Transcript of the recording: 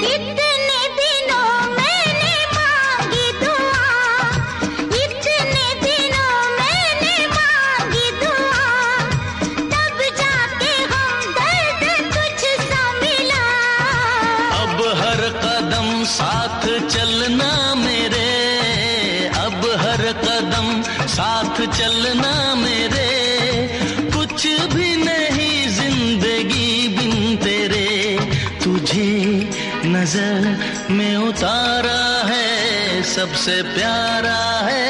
इतने दिनों मैंने मांगी दुआ, इतने दिनों मैंने मांगी दुआ, तब जाके हमदर्द तुझसा मिला। अब हर कदम साथ चलना मेरे, अब हर कदम साथ चलना मेरे, कुछ भी नहीं जिंदगी बिन तेरे। तुझे नजर में उतारा है, सबसे प्यारा है